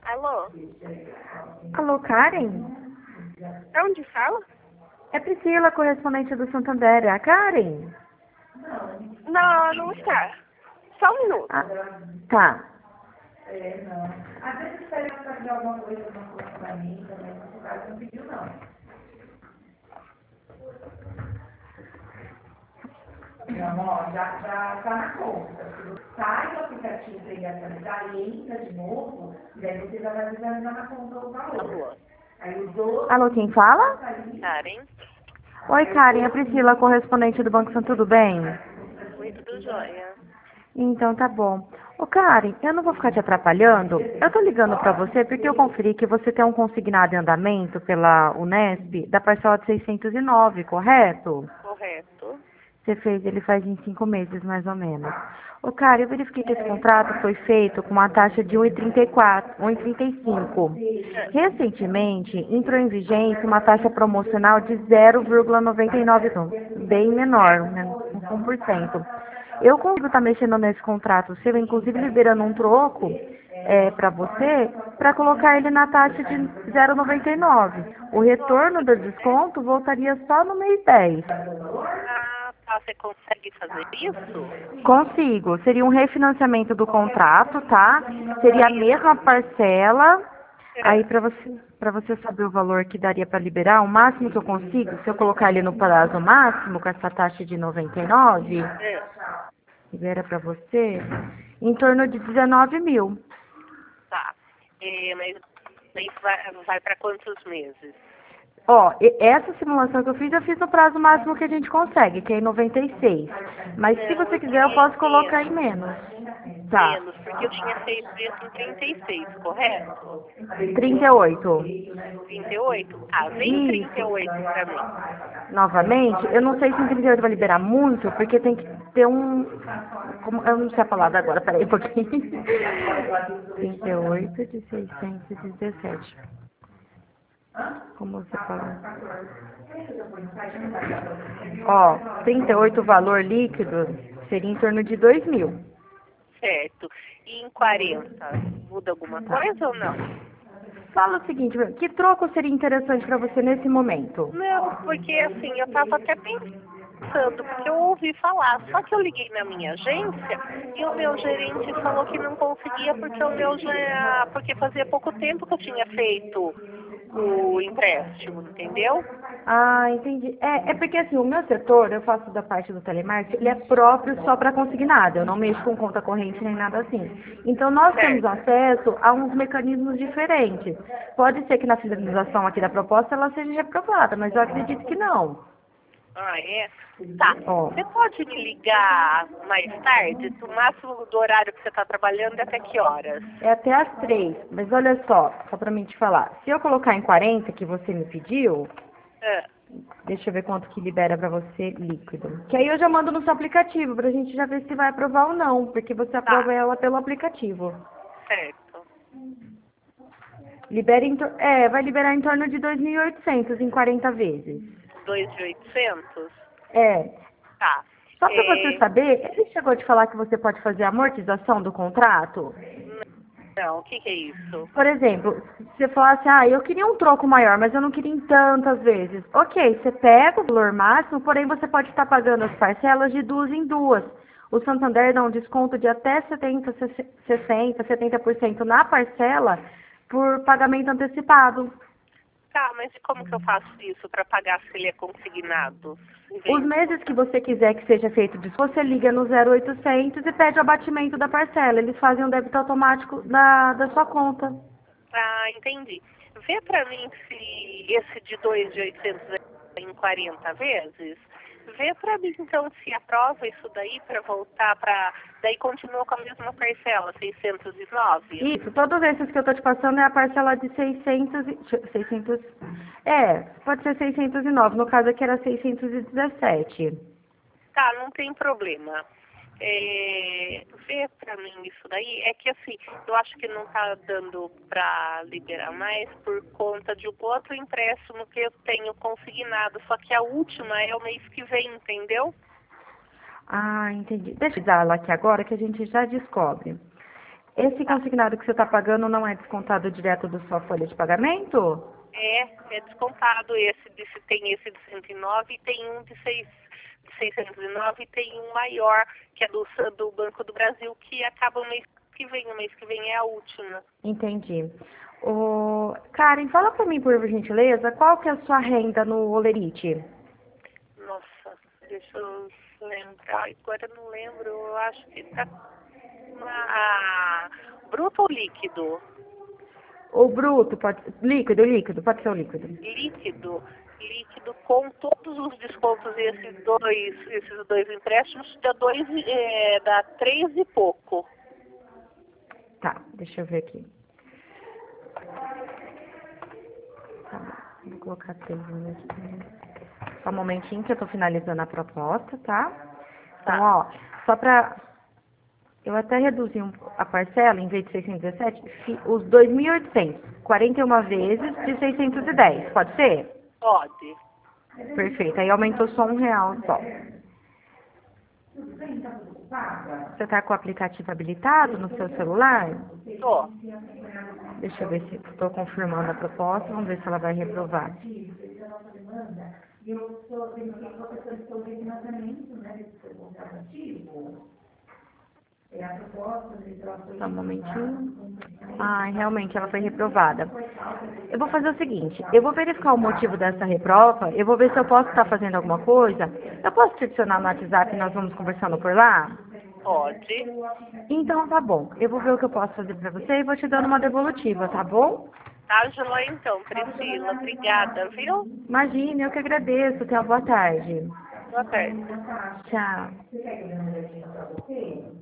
Alô? Alô, Karen? É onde fala? É Priscila, correspondente do Santander. É a Karen? Não, não está. Só um minuto. Ah, tá. Não, ó, já tá na conta. Se você sai do aplicativo para ele atualizar e entra de novo, daí você já vai visualizar na conta o valor. Alô? Aí os outros... Alô, quem fala? Karen? Oi, Karen. É Priscila, correspondente do Banco Santo, tudo bem? Oi, tudo jóia? Então tá bom. Ô, Karen, eu não vou ficar te atrapalhando. Eu tô ligando pra você porque eu conferi que você tem um consignado em andamento pela Unesp da parcela de 609, correto? Correto. Você fez, ele faz em 5 meses, mais ou menos. Ô, cara, eu verifiquei que esse contrato foi feito com uma taxa de 1,34, 1,35. Recentemente, entrou em vigência uma taxa promocional de 0,99, bem menor, né, 1%. Eu consigo estar mexendo nesse contrato seu, inclusive liberando um troco para você, para colocar ele na taxa de 0,99. O retorno do desconto voltaria só no mês 10. Ah, tá. Você consegue fazer isso? Consigo. Seria um refinanciamento do contrato, tá? Seria a mesma parcela. Aí É. para você saber o valor que daria para liberar, o máximo que eu consigo, se eu colocar ele no prazo máximo com essa taxa de 99, É. libera para você em torno de 19 mil. Tá. Mas isso vai para quantos meses? Ó, essa simulação que eu fiz no prazo máximo que a gente consegue, que é em 96. Mas se Não, você eu quiser, eu queria posso colocar em menos. Tá. menos, porque eu tinha feito isso em 36, correto? 38. 38? Ah, vem Isso. 38 para mim. Novamente, eu não sei se em 38 vai liberar muito, porque tem que ter um. Eu não sei a palavra agora, peraí um pouquinho. 38 de 617. Como você falou? Ó, 38 o valor líquido seria em torno de 2 mil. Certo. E em 40, muda alguma coisa ou não? Fala o seguinte, que troco seria interessante para você nesse momento? Não, porque assim, eu estava até pensando, porque eu ouvi falar, só que eu liguei na minha agência e o meu gerente falou que não conseguia porque o meu já, porque fazia pouco tempo que eu tinha feito o empréstimo, entendeu? Ah, entendi. É porque assim, o meu setor, eu faço da parte do telemarketing, ele é próprio só para consignado. Eu não mexo com conta corrente nem nada assim. Então nós temos Certo. acesso a uns mecanismos diferentes. Pode ser que na finalização aqui da proposta ela seja reprovada, mas eu acredito que não. Ah, é? Tá. Ó, Você pode me ligar mais tarde? O máximo do horário que você está trabalhando é até que horas? é até às 3, mas olha só para mim te falar. Se eu colocar em 40, que você me pediu, Ah, deixa eu ver quanto que libera pra você líquido. Que aí eu já mando no seu aplicativo pra gente já ver se vai aprovar ou não, porque você tá, aprova ela pelo aplicativo. certo. Vai liberar em torno de 2.800 em 40 vezes. 2.800. É. Tá. Só pra você É, saber, ele chegou a te falar que você pode fazer a amortização do contrato? não, o que que é isso? Por exemplo, se você falasse, eu queria um troco maior, mas eu não queria em tantas vezes. Ok, você pega o valor máximo, porém você pode estar pagando as parcelas de duas em duas. O Santander dá um desconto de até 70% na parcela por pagamento antecipado. Tá, mas como que eu faço isso para pagar se ele é consignado? Em Os vez de meses que botar- você quiser que seja feito disso, você liga no 0800 e pede o abatimento da parcela. Eles fazem um débito automático da sua conta. Ah, entendi. Vê para mim se esse de 2.800 é em 40 vezes. Vê para mim então se aprova isso daí para voltar para... Daí continua com a mesma parcela, 609. Isso, todos esses que eu tô te passando é a parcela de 600, pode ser 609, no caso aqui era 617. Tá, não tem problema. Vê pra mim isso daí. É que assim, eu acho que não tá dando pra liberar mais por conta de um outro empréstimo que eu tenho consignado. Só que a última é o mês que vem, entendeu? Ah, entendi. Deixa eu dar ela aqui agora que a gente já descobre. Esse consignado que você está pagando não é descontado direto da sua folha de pagamento? É descontado esse, tem esse de 109 e tem um de 609 e tem um maior, que é do Banco do Brasil, que acaba o mês que vem. O mês que vem é a última. Entendi. Karen, fala para mim, por gentileza, qual que é a sua renda no Olerite? Nossa, deixa eu lembrar. Agora eu não lembro. Eu acho que tá bruto ou líquido? O bruto, líquido, pode ser o líquido. Líquido com todos os descontos e esses dois empréstimos dá 3 e pouco. Tá, deixa eu ver aqui. Tá, vou colocar 3 aqui. Só um momentinho que eu tô finalizando a proposta, tá? Então, ó, só pra... Eu até reduzi a parcela, em vez de 617, os 2.800, 41 vezes de 610, pode ser? Pode. Perfeito, aí aumentou só R$1 só. Você tá com o aplicativo habilitado no seu celular? Tô. Deixa eu ver se estou confirmando a proposta, vamos ver se ela vai reprovar. Só um momentinho. Ah, realmente ela foi reprovada. Eu vou fazer o seguinte, eu vou verificar o motivo dessa reprova, eu vou ver se eu posso estar fazendo alguma coisa. Eu posso te adicionar no WhatsApp e nós vamos conversando por lá? Pode. Então tá bom, eu vou ver o que eu posso fazer pra você e vou te dando uma devolutiva, tá bom? Tá, joia então, Priscila. Obrigada, viu? Imagina, eu que agradeço. Tenha uma boa tarde. Boa tarde. Tchau.